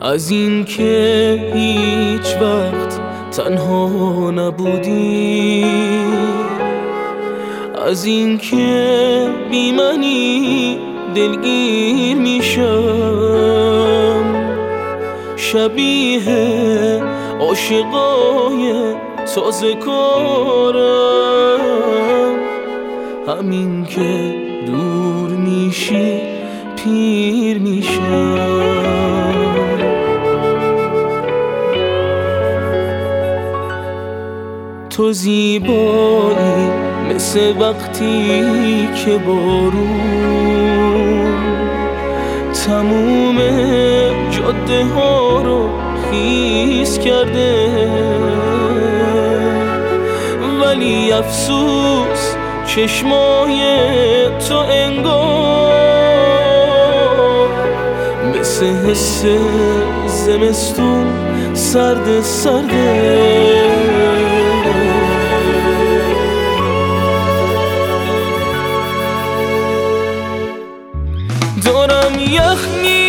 از این که هیچ وقت تنها نبودی، از این که بی منی دلگیر میشم، شبیه عاشقای تازه کارم، همین که دور میشی پیر میشم. تو زیبایی مثل وقتی که بارون تموم جاده ها رو خیس کرده، ولی افسوس چشمای تو انگار مثل حس زمستون سرد سرده. دارم یخ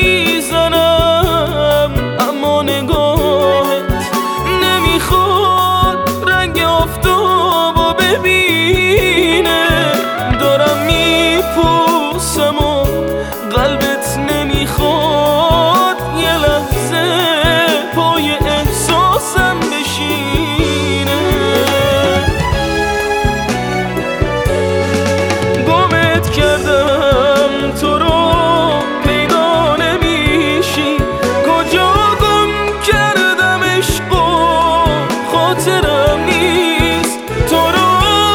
میزنم اما نگاهت نمیخواد رنگ آفتابو ببینه، دارم میپوسم و قلبت نمیخواد یه لحظه پای احساسم بشینه. گمت کردم تو رو پیدا نمیشی، کجا گم کردم عشق و خاطرم نیست، تو رو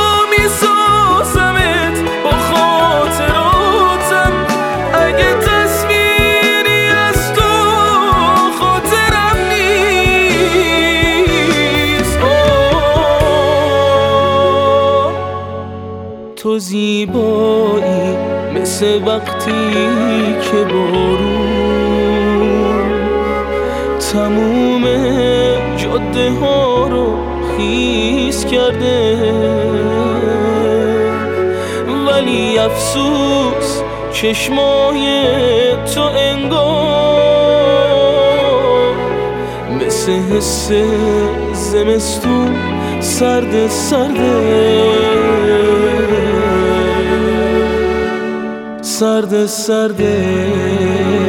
میسازمت با خاطراتم، اگه تصویری از تو خاطرم نیست. تو زیبایی مثل وقتی که بارون تموم جاده ها رو خیس کرده، ولی افسوس چشمای تو انگار مثل حس زمستون سرد سرده.